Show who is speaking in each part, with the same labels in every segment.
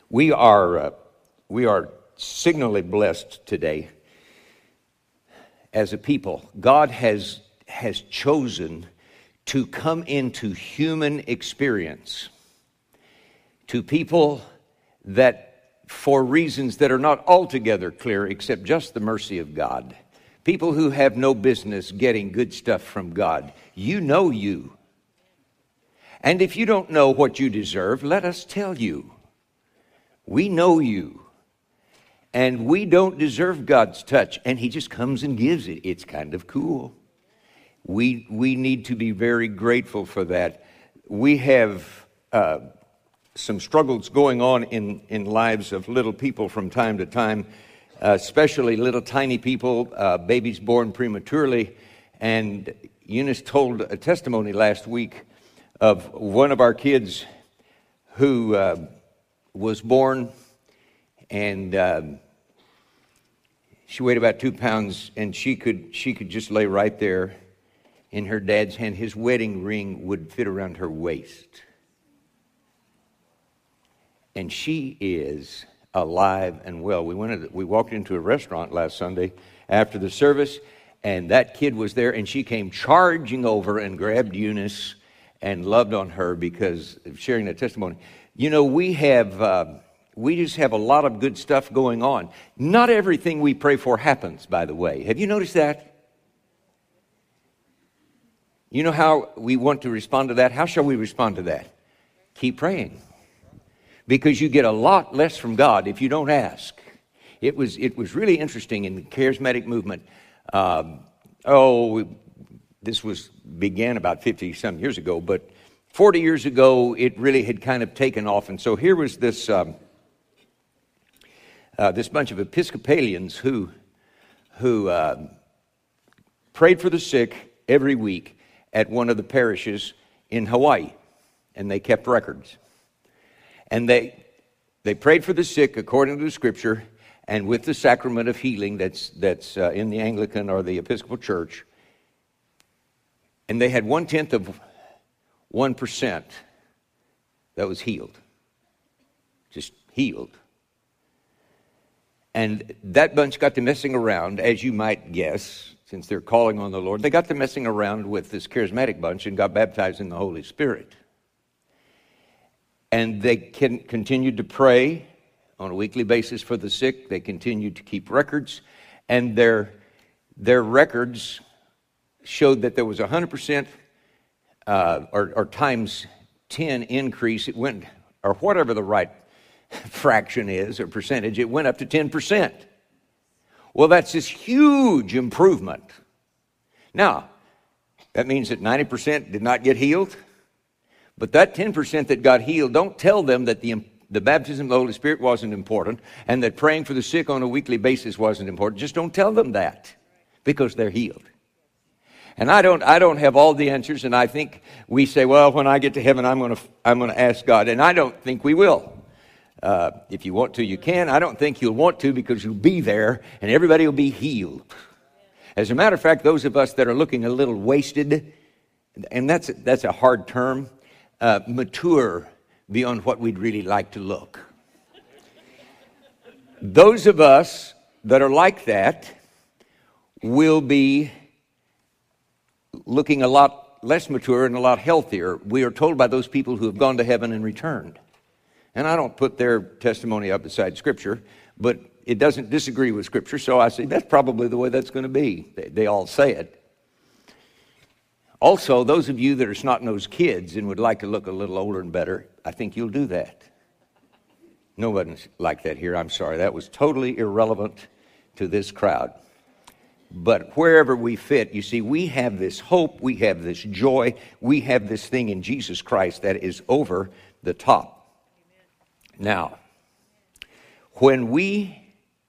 Speaker 1: We are signally blessed today as a people. God has chosen to come into human experience to people that, for reasons that are not altogether clear, except just the mercy of God, people who have no business getting good stuff from God. You know you. And if you don't know what you deserve, let us tell you. We know you. And we don't deserve God's touch. And He just comes and gives it. It's kind of cool. We need to be very grateful for that. We have some struggles going on in lives of little people from time to time, especially little tiny people, babies born prematurely. And Eunice told a testimony last week of one of our kids who was born, and she weighed about 2 pounds, and she could just lay right there in her dad's hand. His wedding ring would fit around her waist. And she is alive and well. We walked into a restaurant last Sunday after the service, and that kid was there, and she came charging over and grabbed Eunice and loved on her because of sharing that testimony. You know, we just have a lot of good stuff going on. Not everything we pray for happens, by the way. Have you noticed that? You know how we want to respond to that? How shall we respond to that? Keep praying. Because you get a lot less from God if you don't ask. It was really interesting in the charismatic movement. This began about 50-some years ago, but 40 years ago, it really had kind of taken off. And so here was this bunch of Episcopalians who prayed for the sick every week at one of the parishes in Hawaii, and they kept records. And they prayed for the sick according to the Scripture and with the sacrament of healing that's in the Anglican or the Episcopal Church. And they had 0.1% that was healed. Just healed. And that bunch got to messing around, as you might guess, since they're calling on the Lord. They got to messing around with this charismatic bunch and got baptized in the Holy Spirit. And they continued to pray on a weekly basis for the sick. They continued to keep records. And their records showed that there was 100% or times 10 increase. It went, or whatever the right fraction is or percentage, it went up to 10%. Well, that's this huge improvement. Now, that means that 90% did not get healed. But that 10% that got healed, don't tell them that the baptism of the Holy Spirit wasn't important and that praying for the sick on a weekly basis wasn't important. Just don't tell them that, because they're healed. And I don't have all the answers, and I think we say, well, when I get to heaven, I'm going to ask God, and I don't think we will. If you want to, you can. I don't think you'll want to, because you'll be there and everybody will be healed. As a matter of fact, those of us that are looking a little wasted, and that's a hard term, mature beyond what we'd really like to look. Those of us that are like that will be looking a lot less mature and a lot healthier. We are told by those people who have gone to heaven and returned. And I don't put their testimony up beside Scripture, but it doesn't disagree with Scripture, so I say that's probably the way that's going to be. They all say it. Also, those of you that are snot-nosed kids and would like to look a little older and better, I think you'll do that. Nobody's like that here. I'm sorry. That was totally irrelevant to this crowd. But wherever we fit, you see, we have this hope, we have this joy, we have this thing in Jesus Christ that is over the top. Now, when we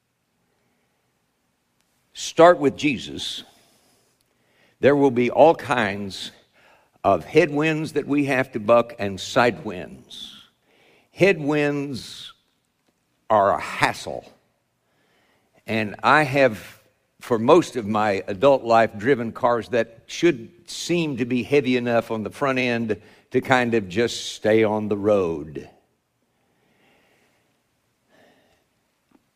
Speaker 1: start with Jesus, there will be all kinds of headwinds that we have to buck and side winds. Headwinds are a hassle. And I have, for most of my adult life, driven cars that should seem to be heavy enough on the front end to kind of just stay on the road.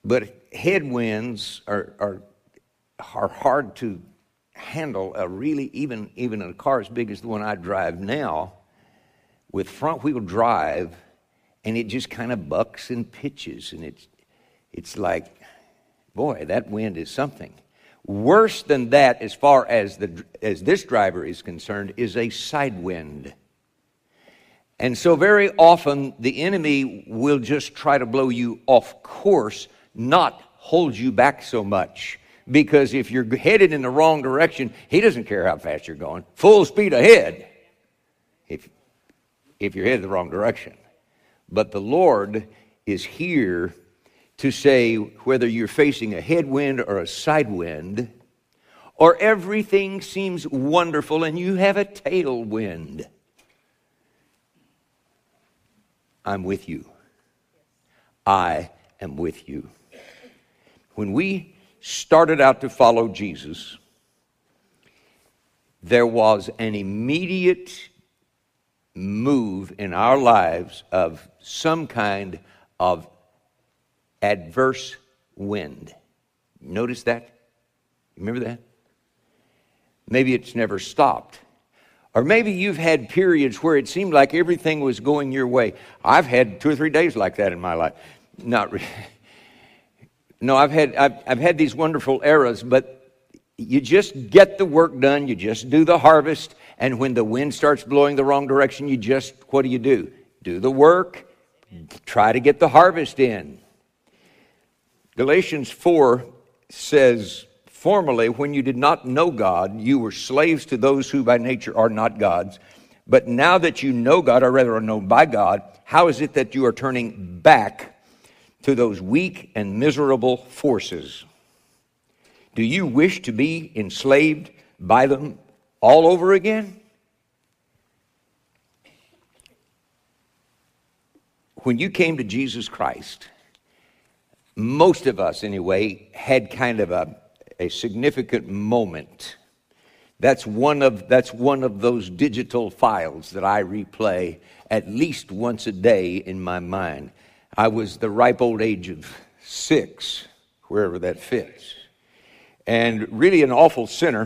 Speaker 1: But headwinds are hard to handle. Even in a car as big as the one I drive now, with front wheel drive, and it just kind of bucks and pitches, and it's like, boy, that wind is something. Worse than that, as far as this driver is concerned, is a side wind. And so very often the enemy will just try to blow you off course, not hold you back so much. Because if you're headed in the wrong direction, he doesn't care how fast you're going. Full speed ahead if you're headed the wrong direction. But the Lord is here to say, whether you're facing a headwind or a side wind, or everything seems wonderful and you have a tailwind, I'm with you. I am with you. When we started out to follow Jesus, there was an immediate move in our lives of some kind of adverse wind. Notice that? Remember that? Maybe it's never stopped. Or maybe you've had periods where it seemed like everything was going your way. I've had 2 or 3 days like that in my life. Not really. No, I've had these wonderful eras, but you just get the work done, you just do the harvest, and when the wind starts blowing the wrong direction, what do? Do the work, try to get the harvest in. Galatians 4 says, formerly, when you did not know God, you were slaves to those who by nature are not gods. But now that you know God, or rather are known by God, how is it that you are turning back to those weak and miserable forces? Do you wish to be enslaved by them all over again? When you came to Jesus Christ, most of us anyway had kind of a significant moment. That's one of those digital files that I replay at least once a day in my mind. I was the ripe old age of 6, wherever that fits, and really an awful sinner.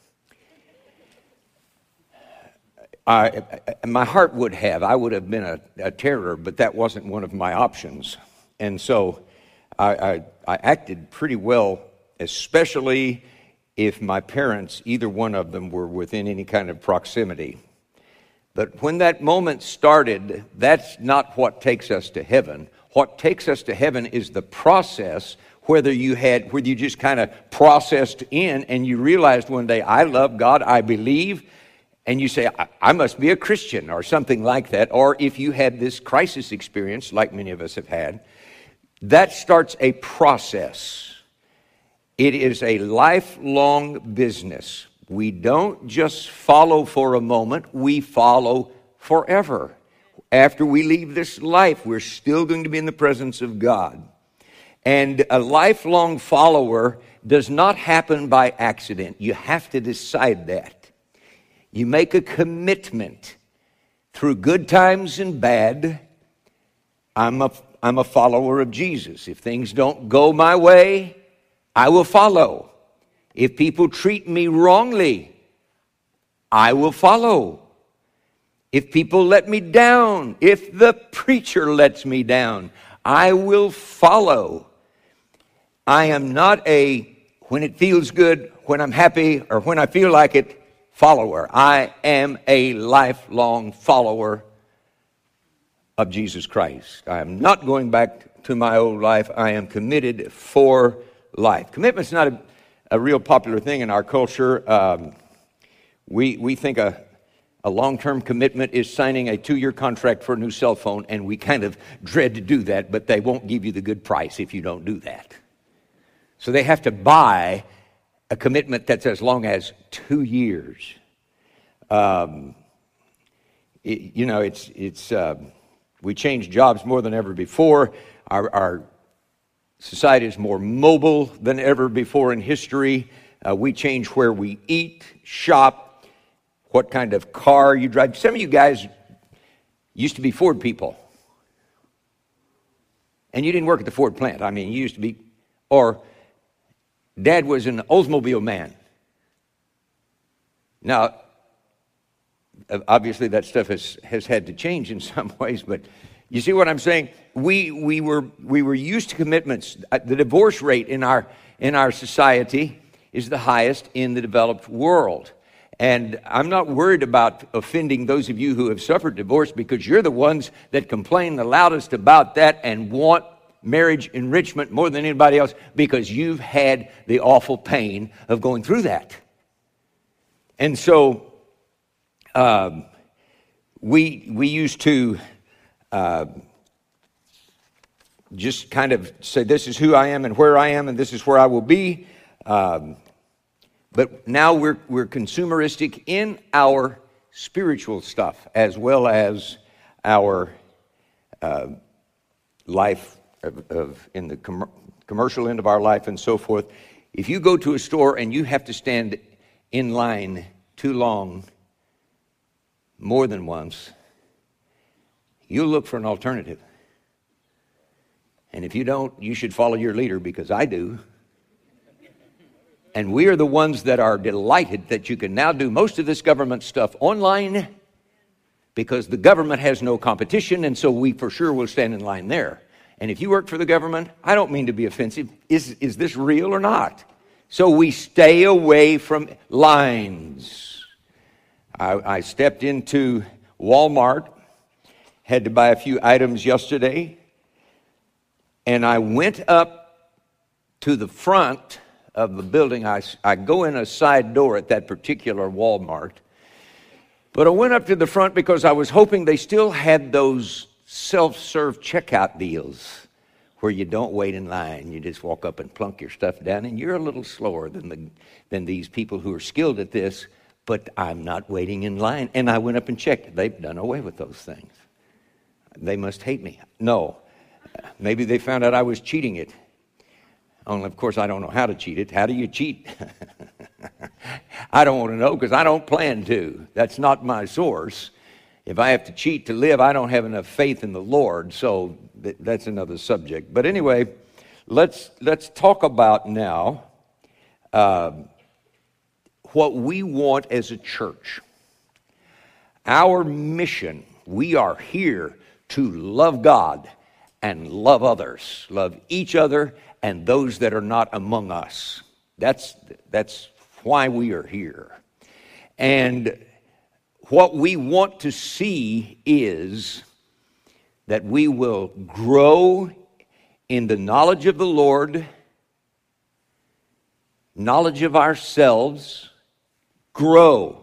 Speaker 1: My heart I would have been a terror, but that wasn't one of my options. And so I acted pretty well, especially if my parents, either one of them, were within any kind of proximity. But when that moment started, that's not what takes us to heaven. What takes us to heaven is the process, whether you just kind of processed in and you realized one day, I love God, I believe, and you say, I must be a Christian or something like that. Or if you had this crisis experience, like many of us have had, that starts a process. It is a lifelong business. We don't just follow for a moment, we follow forever. After we leave this life, we're still going to be in the presence of God. And a lifelong follower does not happen by accident. You have to decide that. You make a commitment through good times and bad. I'm a follower of Jesus. If things don't go my way, I will follow. If people treat me wrongly, I will follow. If people let me down, if the preacher lets me down, I will follow. I am not when it feels good, when I'm happy, or when I feel like it, follower. I am a lifelong follower of Jesus Christ. I am not going back to my old life. I am committed for life. Commitment's not a real popular thing in our culture. We think a long-term commitment is signing a 2-year contract for a new cell phone, and we kind of dread to do that, but they won't give you the good price if you don't do that. So they have to buy a commitment that's as long as 2 years. We change jobs more than ever before. Our society is more mobile than ever before in history. We change where we eat, shop, what kind of car you drive. Some of you guys used to be Ford people. And you didn't work at the Ford plant. I mean, you used to be or Dad was an Oldsmobile man. Now, obviously that stuff has had to change in some ways, but you see what I'm saying? We were used to commitments. The divorce rate in our society is the highest in the developed world. And I'm not worried about offending those of you who have suffered divorce, because you're the ones that complain the loudest about that and want marriage enrichment more than anybody else, because you've had the awful pain of going through that. And so we used to just kind of say, this is who I am and where I am, and this is where I will be. But now we're consumeristic in our spiritual stuff as well as our life in the commercial end of our life and so forth. If you go to a store and you have to stand in line too long, more than once, you'll look for an alternative. And if you don't, you should follow your leader, because I do. And we are the ones that are delighted that you can now do most of this government stuff online, because the government has no competition, and so we for sure will stand in line there. And if you work for the government, I don't mean to be offensive, is this real or not? So we stay away from lines. I stepped into Walmart, had to buy a few items yesterday, and I went up to the front of the building. I go in a side door at that particular Walmart, but I went up to the front because I was hoping they still had those self-serve checkout deals where you don't wait in line. You just walk up and plunk your stuff down, and you're a little slower than these people who are skilled at this, but I'm not waiting in line. And I went up and checked. They've done away with those things. They must hate me. No. Maybe they found out I was cheating it. Only, of course, I don't know how to cheat it. How do you cheat? I don't want to know, because I don't plan to. That's not my source. If I have to cheat to live, I don't have enough faith in the Lord. So that's another subject. But anyway, let's talk about now what we want as a church. Our mission, we are here to love God and love others, love each other and those that are not among us. That's why we are here. And what we want to see is that we will grow in the knowledge of the Lord, knowledge of ourselves, grow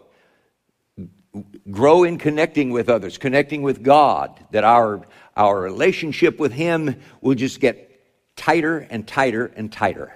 Speaker 1: in connecting with others, connecting with God, that our relationship with Him will just get tighter and tighter and tighter.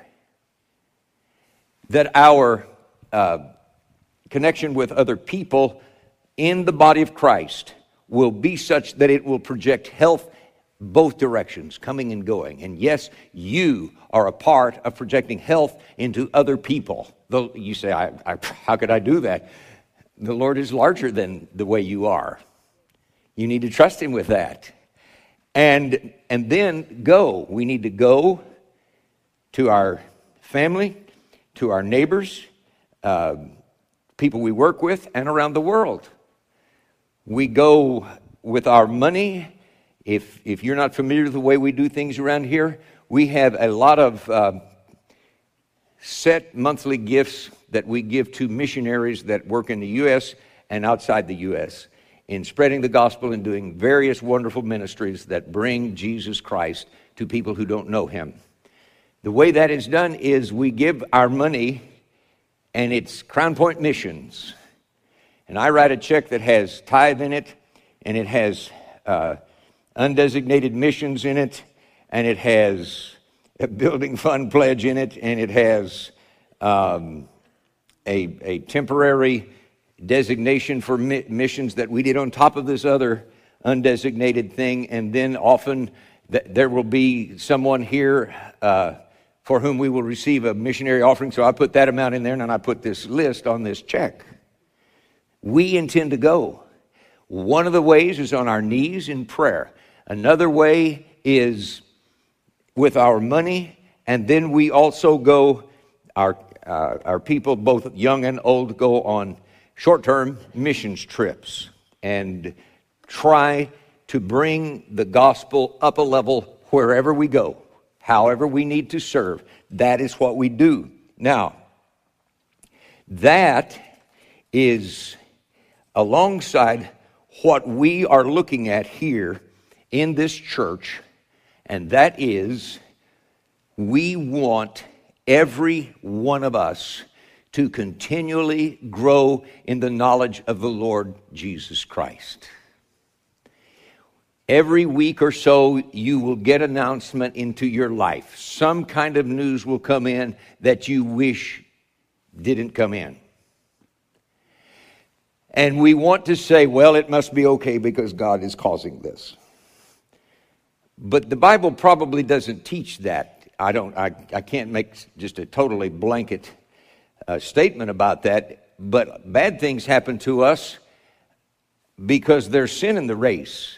Speaker 1: That our connection with other people in the body of Christ will be such that it will project health both directions, coming and going. And yes, you are a part of projecting health into other people. Though you say, how could I do that? The Lord is larger than the way you are. You need to trust Him with that. And then go. We need to go to our family, to our neighbors, people we work with, and around the world. We go with our money. If you're not familiar with the way we do things around here, we have a lot of set monthly gifts that we give to missionaries that work in the U.S. and outside the U.S. in spreading the gospel and doing various wonderful ministries that bring Jesus Christ to people who don't know Him. The way that is done is we give our money, and it's Crown Point Missions. And I write a check that has tithe in it, and it has undesignated missions in it, and it has a building fund pledge in it, and it has a temporary designation for missions that we did on top of this other undesignated thing. And then often there will be someone here for whom we will receive a missionary offering. So I put that amount in there, and then I put this list on this check. We intend to go. One of the ways is on our knees in prayer. Another way is with our money And then we also go, our people, both young and old, go on short-term missions trips and try to bring the gospel up a level wherever we go, however we need to serve. That is what we do. Now, that is alongside what we are looking at here in this church, and that is we want every one of us to continually grow in the knowledge of the Lord Jesus Christ. Every week or so, you will get announcement into your life. Some kind of news will come in that you wish didn't come in. And we want to say, well, it must be okay because God is causing this. But the Bible probably doesn't teach that. I can't make just a totally blanket statement about that. But bad things happen to us because there's sin in the race.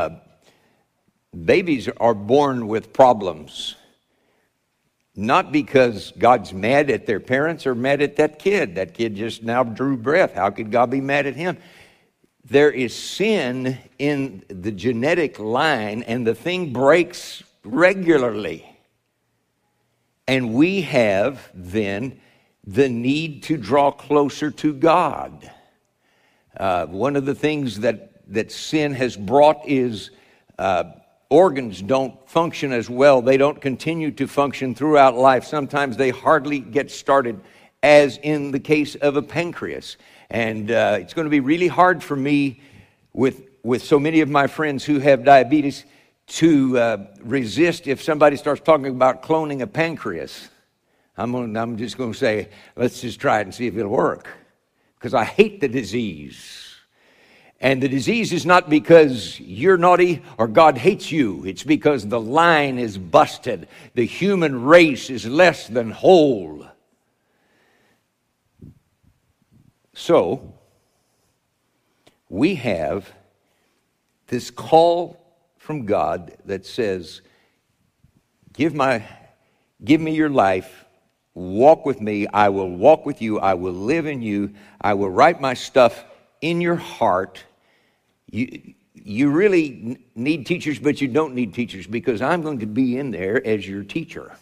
Speaker 1: Babies are born with problems, not because God's mad at their parents or mad at that kid. That kid just now drew breath. How could God be mad at him? There is sin in the genetic line, and the thing breaks regularly. And we have then the need to draw closer to God. One of the things that sin has brought is organs don't function as well. They don't continue to function throughout life. Sometimes they hardly get started, as in the case of a pancreas. And it's going to be really hard for me with so many of my friends who have diabetes to resist if somebody starts talking about cloning a pancreas. I'm just going to say, let's just try it and see if it'll work. Because I hate the disease. And the disease is not because you're naughty or God hates you. It's because the line is busted. The human race is less than whole. So, we have this call from God that says, give me your life, walk with me, I will walk with you, I will live in you, I will write my stuff in your heart. You really need teachers, but you don't need teachers because I'm going to be in there as your teacher.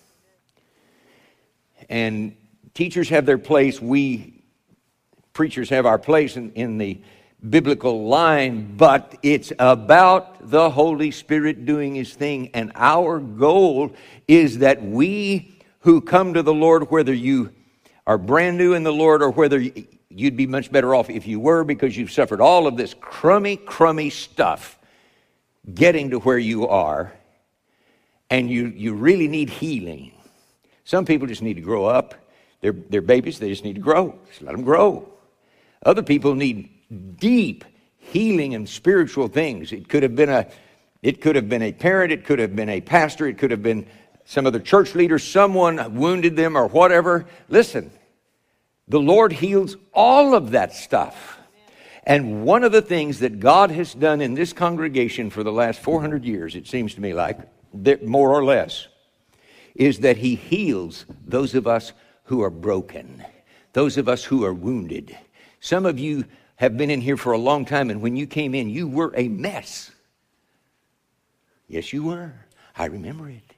Speaker 1: And teachers have their place. We preachers have our place in the biblical line, but it's about the Holy Spirit doing His thing. And our goal is that we who come to the Lord, whether you are brand new in the Lord or whether you'd be much better off if you were, because you've suffered all of this crummy stuff getting to where you are, and you really need healing. Some people just need to grow up. They're babies, they just need to grow. Just let them grow. Other people need deep healing and spiritual things. It could have been a parent, it could have been a pastor, it could have been some other church leader, someone wounded them or whatever. Listen, the Lord heals all of that stuff. And one of the things that God has done in this congregation for the last 400 years, it seems to me like, more or less, is that He heals those of us who are broken, those of us who are wounded. Some of you have been in here for a long time, and when you came in, you were a mess. Yes, you were. I remember it.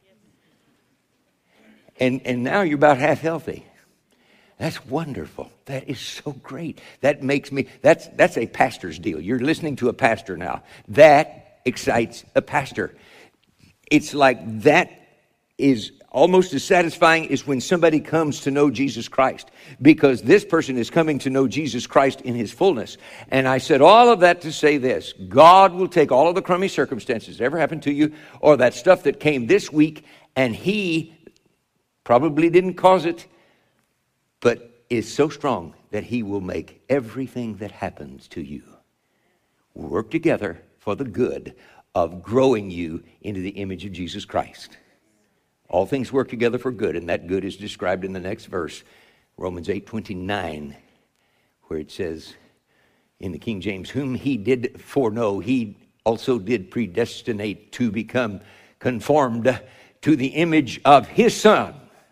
Speaker 1: And now you're about half healthy. That's wonderful. That is so great. That makes me, that's a pastor's deal. You're listening to a pastor now. That excites a pastor. It's like that is almost as satisfying as when somebody comes to know Jesus Christ, because this person is coming to know Jesus Christ in His fullness. And I said all of that to say this: God will take all of the crummy circumstances that ever happened to you, or that stuff that came this week, and He probably didn't cause it, but is so strong that He will make everything that happens to you work together for the good of growing you into the image of Jesus Christ. All things work together for good, and that good is described in the next verse, Romans 8:29, where it says in the King James, whom He did foreknow, He also did predestinate to become conformed to the image of His Son.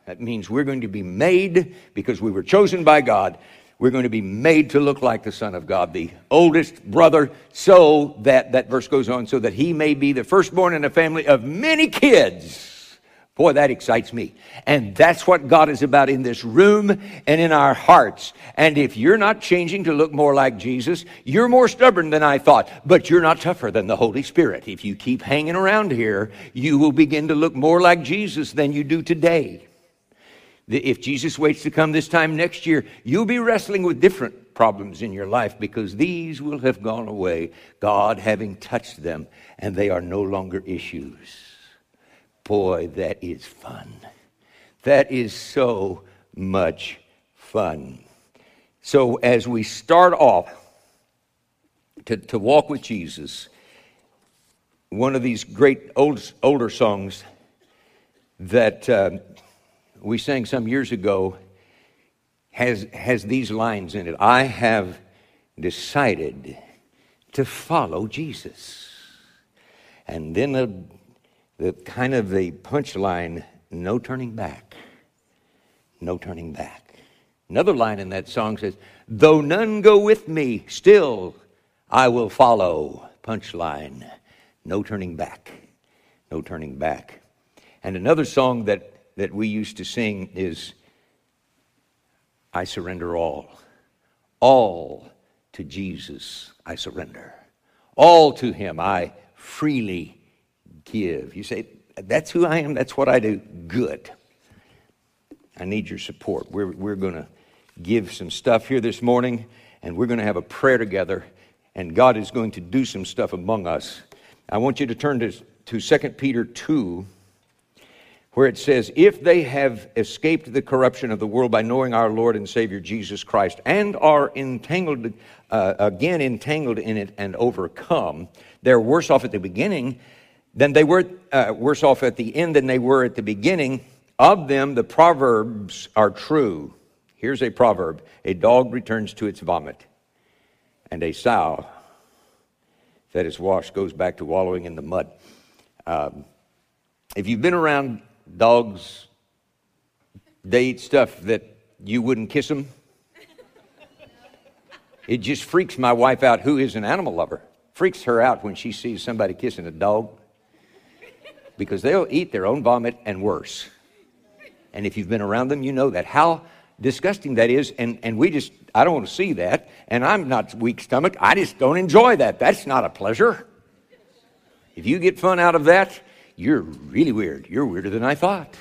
Speaker 1: That means we're going to be made, because we were chosen by God, we're going to be made to look like the Son of God, the oldest brother, so that verse goes on, so that he may be the firstborn in a family of many kids. Boy, that excites me. And that's what God is about in this room and in our hearts. And if you're not changing to look more like Jesus, you're more stubborn than I thought, but you're not tougher than the Holy Spirit. If you keep hanging around here, you will begin to look more like Jesus than you do today. If Jesus waits to come this time next year, you'll be wrestling with different problems in your life, because these will have gone away, God having touched them, and they are no longer issues. Boy, that is fun. That is so much fun. So as we start off to walk with Jesus, one of these great older songs that we sang some years ago has these lines in it. I have decided to follow Jesus. And then the kind of the punchline, no turning back. No turning back. Another line in that song says, though none go with me, still I will follow. Punchline, no turning back. No turning back. And another song that we used to sing is, I surrender all. All to Jesus I surrender. All to him I freely give. You say, that's who I am, that's what I do. Good. I need your support. We're going to give some stuff here this morning, and we're going to have a prayer together, and God is going to do some stuff among us. I want you to turn to 2 Peter 2, where it says, if they have escaped the corruption of the world by knowing our Lord and Savior Jesus Christ, and are entangled in it and overcome, they're worse off at the beginning than they were, worse off at the end than they were at the beginning. Of them, the proverbs are true. Here's a proverb. A dog returns to its vomit, and a sow that is washed goes back to wallowing in the mud. If you've been around dogs, they eat stuff that you wouldn't kiss them. It just freaks my wife out, who is an animal lover. Freaks her out when she sees somebody kissing a dog, because they'll eat their own vomit and worse. And if you've been around them, you know that. How disgusting that is, and I don't want to see that, and I'm not weak stomach. I just don't enjoy that. That's not a pleasure. If you get fun out of that, you're really weird. You're weirder than I thought.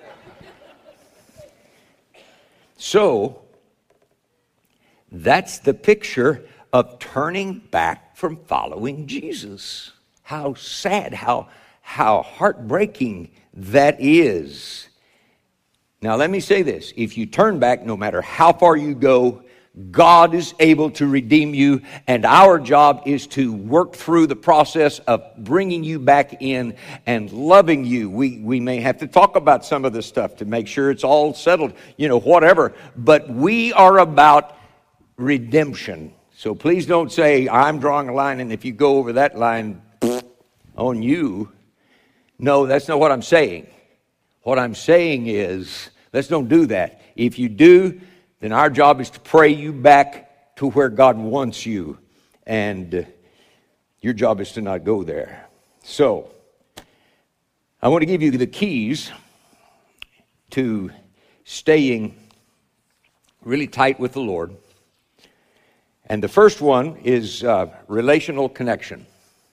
Speaker 1: So, that's the picture of turning back from following Jesus. How sad, how heartbreaking that is. Now, let me say this. If you turn back, no matter how far you go, God is able to redeem you, and our job is to work through the process of bringing you back in and loving you. We may have to talk about some of this stuff to make sure it's all settled, whatever. But we are about redemption. So please don't say, I'm drawing a line, and if you go over that line, on you. No, that's not what I'm saying. What I'm saying is, let's don't do that. If you do, then our job is to pray you back to where God wants you. And your job is to not go there. So, I want to give you the keys to staying really tight with the Lord. And the first one is relational connection.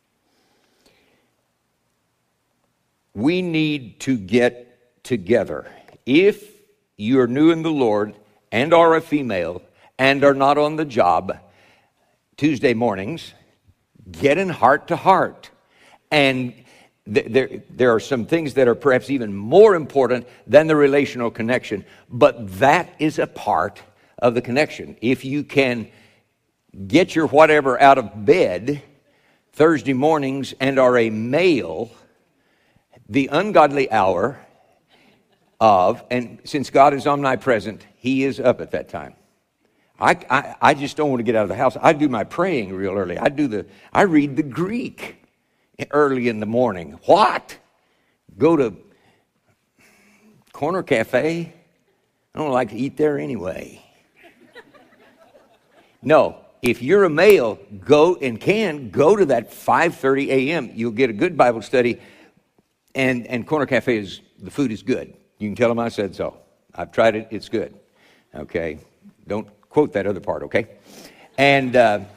Speaker 1: We need to get together. If you're new in the Lord and are a female and are not on the job Tuesday mornings, get in heart to heart. And there are some things that are perhaps even more important than the relational connection, but that is a part of the connection. If you can get your whatever out of bed Thursday mornings and are a male, the ungodly hour of, and since God is omnipresent, He is up at that time. I just don't want to get out of the house. I do my praying real early. I read the Greek early in the morning. What? Go to Corner Cafe? I don't like to eat there anyway. No, if you're a male, go to that 5:30 a.m. You'll get a good Bible study, and Corner Cafe the food is good. You can tell them I said so. I've tried it, it's good. Okay, don't quote that other part, okay? And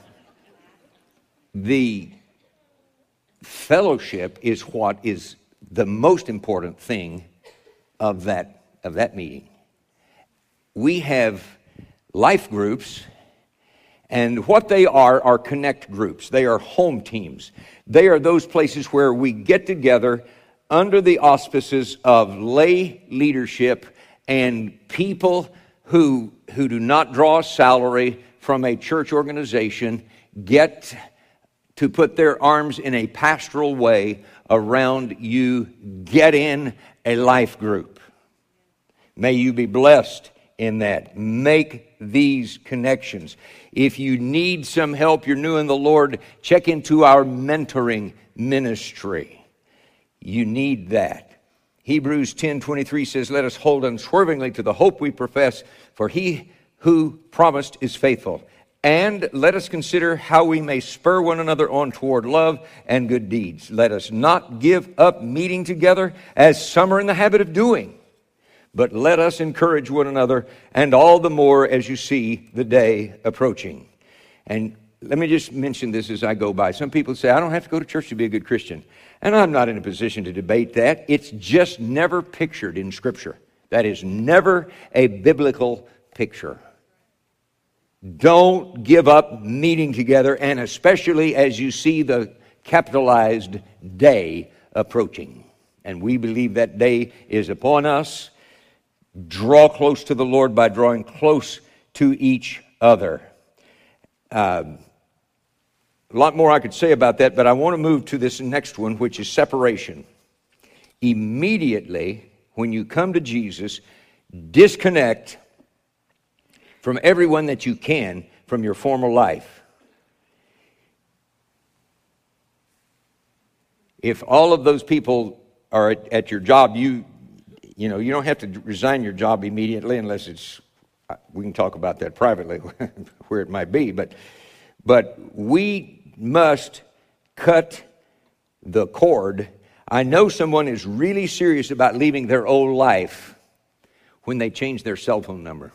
Speaker 1: the fellowship is what is the most important thing of that meeting. We have life groups, and what they are connect groups. They are home teams. They are those places where we get together under the auspices of lay leadership and people who do not draw a salary from a church organization get to put their arms in a pastoral way around you. Get in a life group. May you be blessed in that. Make these connections. If you need some help, you're new in the Lord, check into our mentoring ministry. You need that. Hebrews 10:23 says, "Let us hold unswervingly to the hope we profess, for he who promised is faithful. And let us consider how we may spur one another on toward love and good deeds. Let us not give up meeting together, as some are in the habit of doing, but let us encourage one another, and all the more as you see the day approaching." And let me just mention this as I go by. Some people say, I don't have to go to church to be a good Christian. And I'm not in a position to debate that. It's just never pictured in Scripture. That is never a biblical picture. Don't give up meeting together, and especially as you see the capitalized day approaching. And we believe that day is upon us. Draw close to the Lord by drawing close to each other. A lot more I could say about that, but I want to move to this next one, which is separation. Immediately, when you come to Jesus, disconnect from everyone that you can from your former life. If all of those people are at your job, you don't have to resign your job immediately unless we can talk about that privately where it might be, but we must cut the cord. I know someone is really serious about leaving their old life when they change their cell phone number.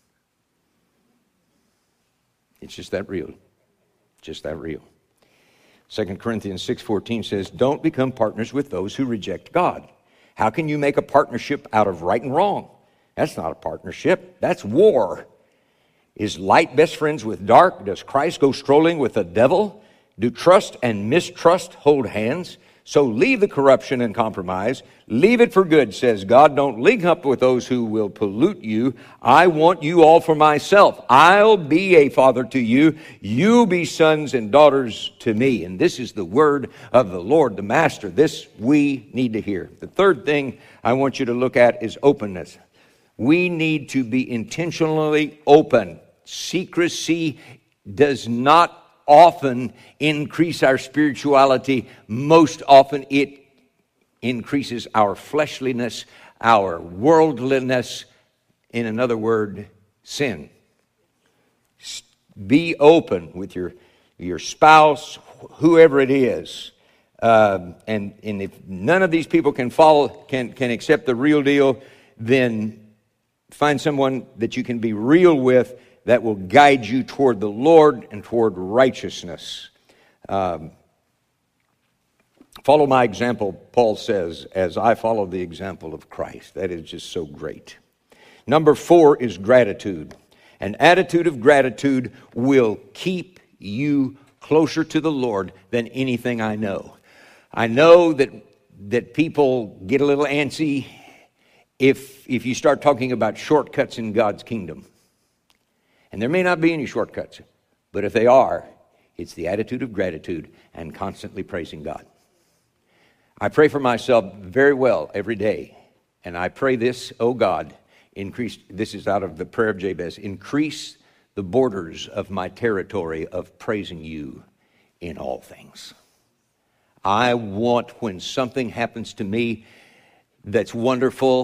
Speaker 1: It's just that real. Just that real. 2 Corinthians 6:14 says, "Don't become partners with those who reject God." How can you make a partnership out of right and wrong? That's not a partnership. That's war. Is light best friends with dark? Does Christ go strolling with the devil? Do trust and mistrust hold hands? So leave the corruption and compromise. Leave it for good, says God. Don't link up with those who will pollute you. I want you all for myself. I'll be a father to you. You'll be sons and daughters to me. And this is the word of the Lord, the Master. This we need to hear. The third thing I want you to look at is openness. We need to be intentionally open. Secrecy does not often increase our spirituality. Most often it increases our fleshliness, our worldliness. In another word, sin. Be open with your spouse, whoever it is. And if none of these people can accept the real deal, then find someone that you can be real with that will guide you toward the Lord and toward righteousness. Follow my example, Paul says, as I follow the example of Christ. That is just so great. Number 4 is gratitude. An attitude of gratitude will keep you closer to the Lord than anything I know. I know that people get a little antsy if you start talking about shortcuts in God's kingdom. And there may not be any shortcuts, but if they are, it's the attitude of gratitude and constantly praising God. I pray for myself very well every day, and I pray this, oh God, this is out of the prayer of Jabez, increase the borders of my territory of praising you in all things. I want, when something happens to me that's wonderful,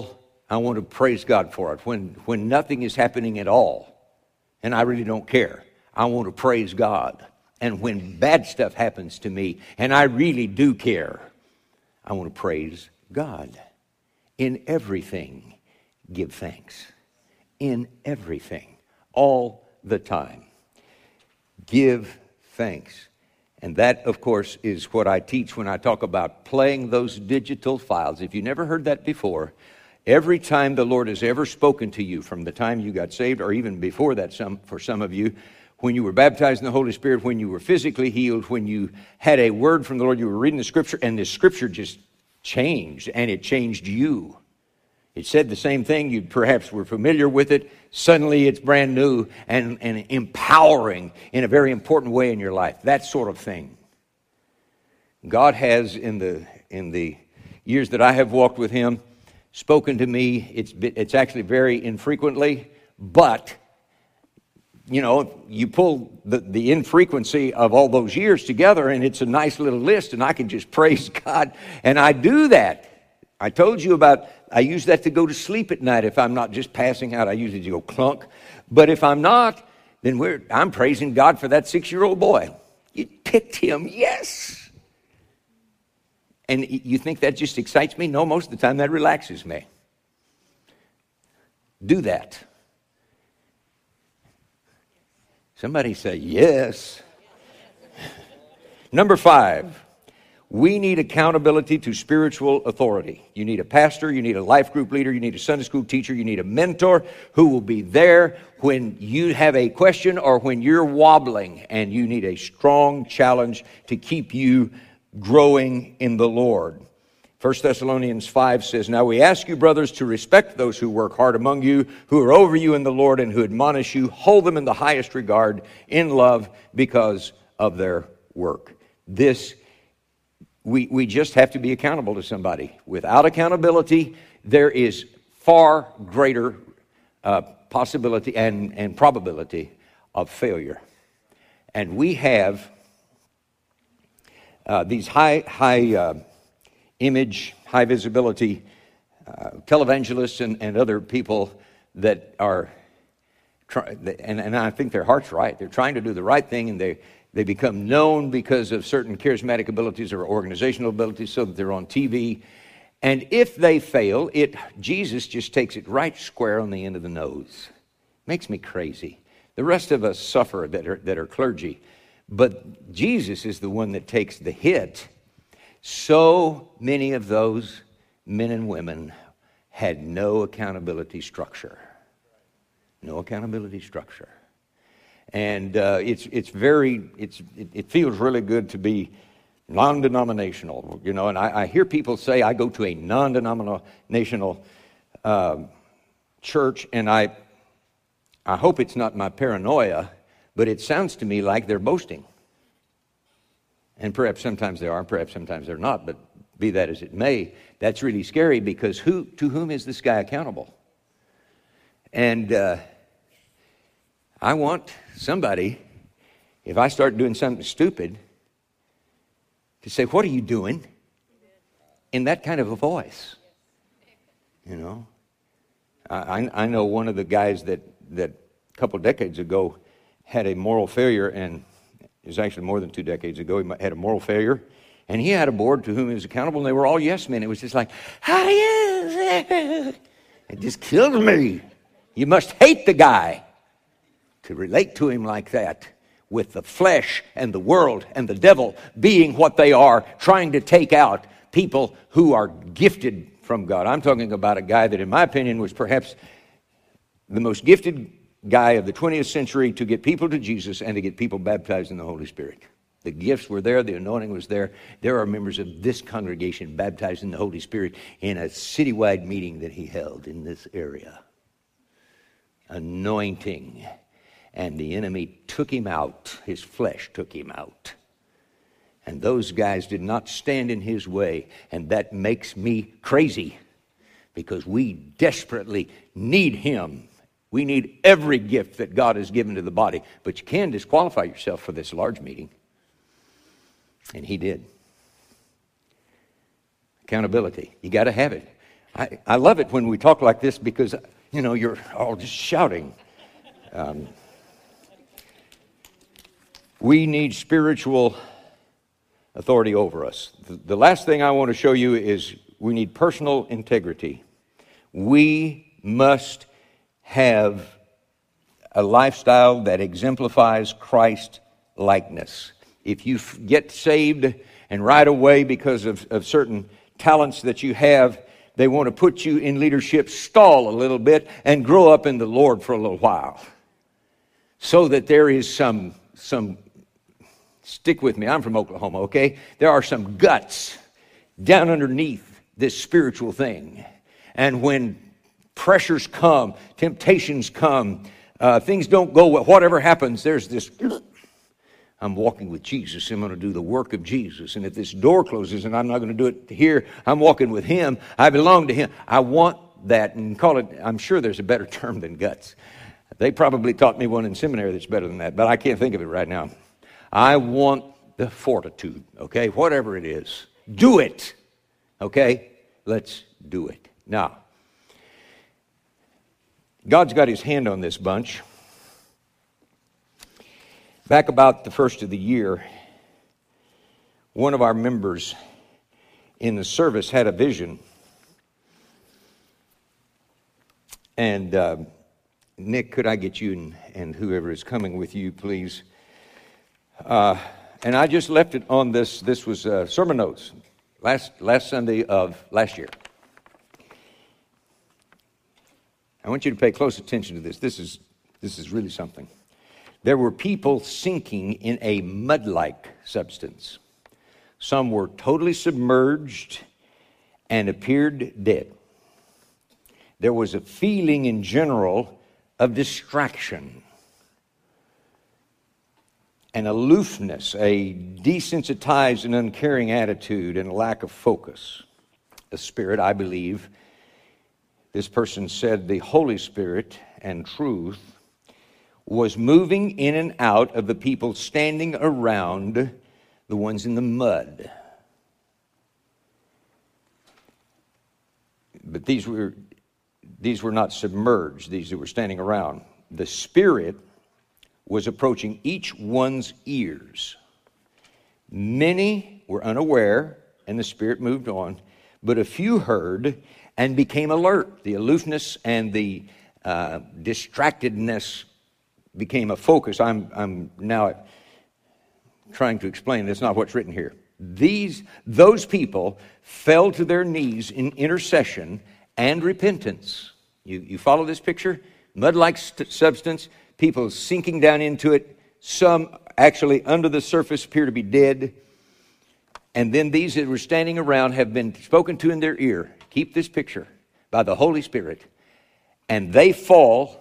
Speaker 1: I want to praise God for it. When nothing is happening at all, and I really don't care, I want to praise God. And when bad stuff happens to me, and I really do care, I want to praise God. In everything, give thanks. In everything, all the time, give thanks. And that, of course, is what I teach when I talk about playing those digital files. If you never heard that before, every time the Lord has ever spoken to you, from the time you got saved, or even before that, for some of you, when you were baptized in the Holy Spirit, when you were physically healed, when you had a word from the Lord, you were reading the Scripture, and the Scripture just changed, and it changed you. It said the same thing. You perhaps were familiar with it. Suddenly it's brand new and empowering in a very important way in your life. That sort of thing. God has, in the years that I have walked with Him, spoken to me. It's actually very infrequently, but you know, you pull the infrequency of all those years together, and it's a nice little list, and I can just praise God. And I do that. I told you about, I use that to go to sleep at night if I'm not just passing out. I usually go clunk. But if I'm not, then I'm praising God for that 6-year-old boy. You picked him, yes. And you think that just excites me? No, most of the time that relaxes me. Do that. Somebody say, yes. Number 5, we need accountability to spiritual authority. You need a pastor, you need a life group leader, you need a Sunday school teacher, you need a mentor who will be there when you have a question or when you're wobbling, and you need a strong challenge to keep you growing in the Lord. 1 Thessalonians 5 says, now we ask you, brothers, to respect those who work hard among you, who are over you in the Lord and who admonish you. Hold them in the highest regard in love because of their work. We just have to be accountable to somebody. Without accountability, there is far greater possibility and probability of failure. And we have these high image, high visibility televangelists and other people that are, and I think their heart's right. They're trying to do the right thing, and they become known because of certain charismatic abilities or organizational abilities, so that they're on TV. And if they fail, Jesus just takes it right square on the end of the nose. Makes me crazy. The rest of us suffer that are clergy, but Jesus is the one that takes the hit. So many of those men and women had no accountability structure. No accountability structure. And it feels really good to be non-denominational, you know. And I hear people say, I go to a non-denominational church, and I hope it's not my paranoia, but it sounds to me like they're boasting. And perhaps sometimes they are, perhaps sometimes they're not, but be that as it may, that's really scary, because to whom is this guy accountable? And I want somebody, if I start doing something stupid, to say, what are you doing? In that kind of a voice. You know? I know one of the guys that a couple decades ago had a moral failure, and it was actually more than 2 decades ago. He had a moral failure, and he had a board to whom he was accountable, and they were all yes men. It was just like, it just killed me. You must hate the guy to relate to him like that, with the flesh and the world and the devil being what they are, trying to take out people who are gifted from God. I'm talking about a guy that, in my opinion, was perhaps the most gifted guy of the 20th century to get people to Jesus and to get people baptized in the Holy Spirit. The gifts were there. The anointing was there. There are members of this congregation baptized in the Holy Spirit in a citywide meeting that he held in this area. Anointing. And the enemy took him out. His flesh took him out. And those guys did not stand in his way. And that makes me crazy, because we desperately need him. We need every gift that God has given to the body. But you can disqualify yourself for this large meeting. And he did. Accountability. You got to have it. I love it when we talk like this because, you're all just shouting. We need spiritual authority over us. The last thing I want to show you is we need personal integrity. We must have a lifestyle that exemplifies Christ likeness. If you get saved and right away because of certain talents that you have, they want to put you in leadership, stall a little bit, and grow up in the Lord for a little while. So that there is some, stick with me, I'm from Oklahoma, okay? There are some guts down underneath this spiritual thing. And when pressures come, temptations come, things don't go well, whatever happens, there's this, I'm walking with Jesus. I'm going to do the work of Jesus. And if this door closes and I'm not going to do it here, I'm walking with Him. I belong to Him. I want that, and call it, I'm sure there's a better term than guts. They probably taught me one in seminary that's better than that, but I can't think of it right now. I want the fortitude, okay? Whatever it is. Do it, okay? Let's do it. Now, God's got His hand on this bunch. Back about the first of the year, one of our members in the service had a vision. And Nick, could I get you and whoever is coming with you, please? And I just left it on this. This was sermon notes last Sunday of last year. I want you to pay close attention to this. This is really something. There were people sinking in a mud-like substance. Some were totally submerged and appeared dead. There was a feeling in general of distraction, an aloofness, a desensitized and uncaring attitude, and a lack of focus. The Spirit, I believe, this person said the Holy Spirit and truth was moving in and out of the people standing around the ones in the mud. But these were not submerged, these who were standing around. The Spirit was approaching each one's ears. Many were unaware, and the Spirit moved on, but a few heard and became alert. The aloofness and the distractedness became a focus. I'm now trying to explain. That's not what's written here. Those people fell to their knees in intercession and repentance. You follow this picture? Mud-like substance, people sinking down into it. Some actually under the surface appear to be dead. And then these that were standing around have been spoken to in their ear. Keep this picture, by the Holy Spirit. And they fall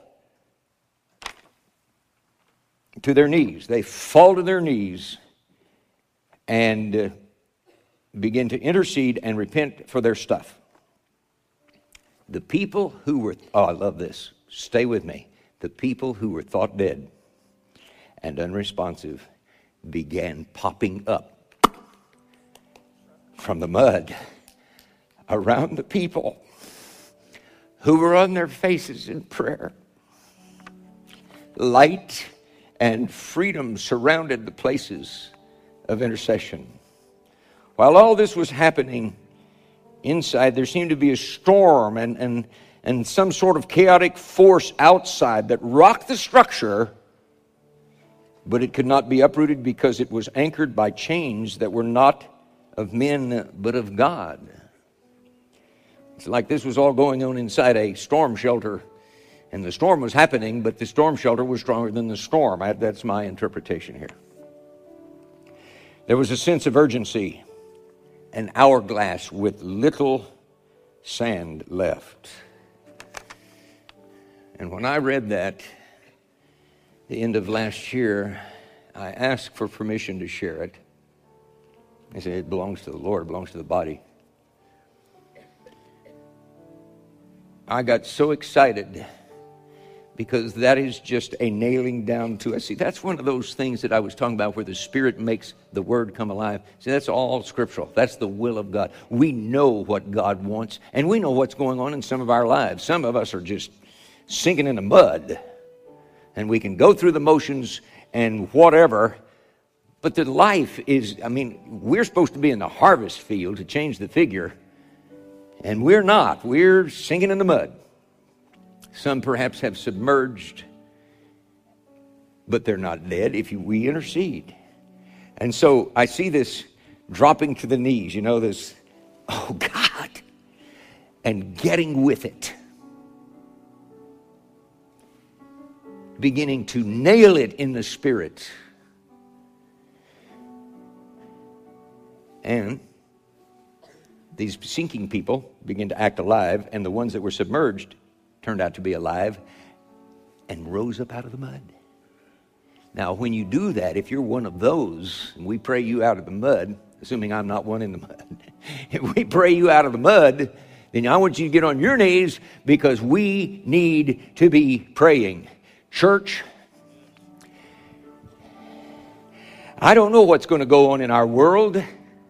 Speaker 1: to their knees. They fall to their knees and begin to intercede and repent for their stuff. The people who were, I love this, stay with me. The people who were thought dead and unresponsive began popping up from the mud around the people who were on their faces in prayer. Light and freedom surrounded the places of intercession. While all this was happening inside, there seemed to be a storm and some sort of chaotic force outside that rocked the structure, but it could not be uprooted because it was anchored by chains that were not of men but of God. It's like this was all going on inside a storm shelter. And the storm was happening, but the storm shelter was stronger than the storm. That's my interpretation here. There was a sense of urgency, an hourglass with little sand left. And when I read that, the end of last year, I asked for permission to share it. I said, it belongs to the Lord, it belongs to the body. I got so excited because that is just a nailing down to it. See, that's one of those things that I was talking about where the Spirit makes the Word come alive. See, that's all scriptural. That's the will of God. We know what God wants, and we know what's going on in some of our lives. Some of us are just sinking in the mud, and we can go through the motions and whatever, but the life is, we're supposed to be in the harvest field to change the figure, and we're not. We're sinking in the mud. Some perhaps have submerged, but they're not dead if we intercede. And so I see this dropping to the knees, this, oh God, and getting with it. Beginning to nail it in the Spirit. And these sinking people begin to act alive, and the ones that were submerged turned out to be alive and rose up out of the mud. Now, when you do that, if you're one of those, and we pray you out of the mud, assuming I'm not one in the mud, if we pray you out of the mud, then I want you to get on your knees because we need to be praying. Church, I don't know what's going to go on in our world.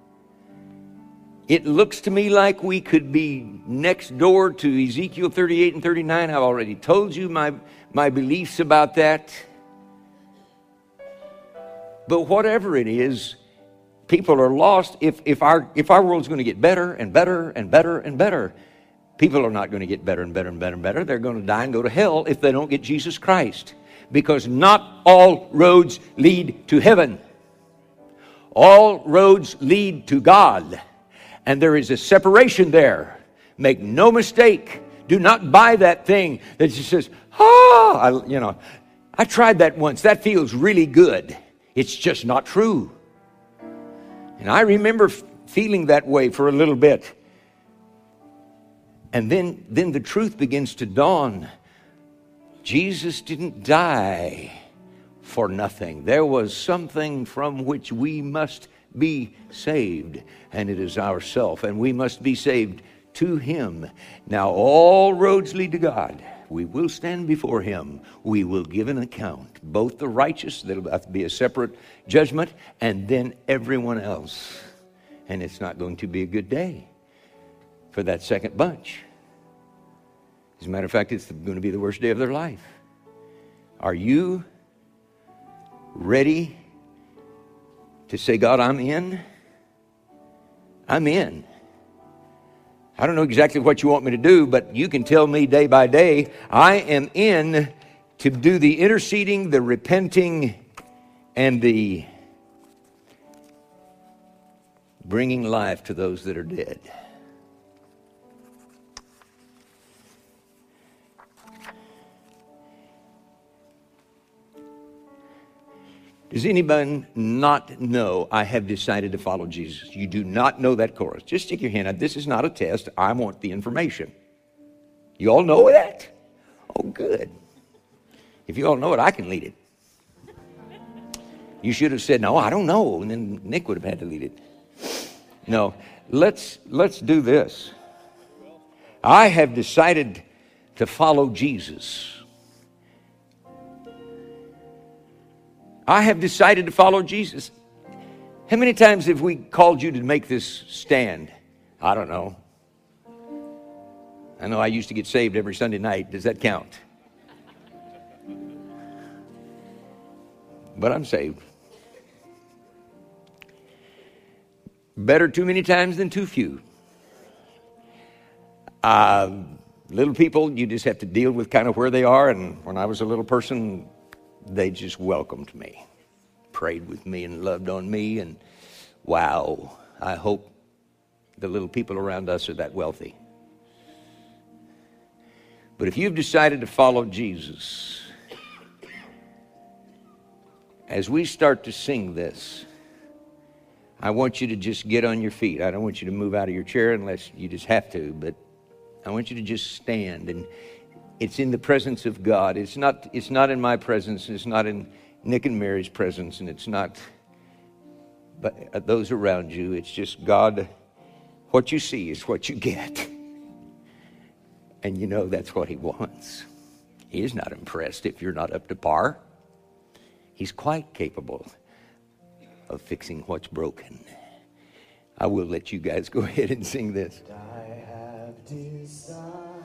Speaker 1: It looks to me like we could be next door to Ezekiel 38 and 39. I've already told you my beliefs about that. But whatever it is, people are lost. If our world's going to get better and better and better and better, people are not going to get better and better and better and better. They're going to die and go to hell if they don't get Jesus Christ. Because not all roads lead to heaven. All roads lead to God. And there is a separation there. Make no mistake. Do not buy that thing that just says, I tried that once. That feels really good. It's just not true. And I remember feeling that way for a little bit. And then the truth begins to dawn. Jesus didn't die for nothing. There was something from which we must be saved, and it is ourself, and we must be saved to Him. Now all roads lead to God. We will stand before Him. We will give an account, both the righteous, that'll have to be a separate judgment, and then everyone else. And it's not going to be a good day for that second bunch. As a matter of fact, it's going to be the worst day of their life. Are you ready to say, God, I'm in? I'm in. I don't know exactly what you want me to do, but you can tell me day by day, I am in to do the interceding, the repenting, and the bringing life to those that are dead. Does anyone not know I have decided to follow Jesus? You do not know that chorus. Just stick your hand out. This is not a test. I want the information. You all know that? Oh, good. If you all know it, I can lead it. You should have said, no, I don't know. And then Nick would have had to lead it. No, let's do this. I have decided to follow Jesus. I have decided to follow Jesus. How many times have we called you to make this stand? I don't know. I know I used to get saved every Sunday night. Does that count? But I'm saved. Better too many times than too few. Little people, you just have to deal with kind of where they are. And when I was a little person, they just welcomed me, prayed with me and loved on me. And wow, I hope the little people around us are that wealthy. But if you've decided to follow Jesus, as we start to sing this, I want you to just get on your feet. I don't want you to move out of your chair unless you just have to, but I want you to just stand. And it's in the presence of God. It's not in my presence. It's not in Nick and Mary's presence. And it's not but those around you. It's just God. What you see is what you get. And you know that's what He wants. He is not impressed if you're not up to par. He's quite capable of fixing what's broken. I will let you guys go ahead and sing this.
Speaker 2: I have decided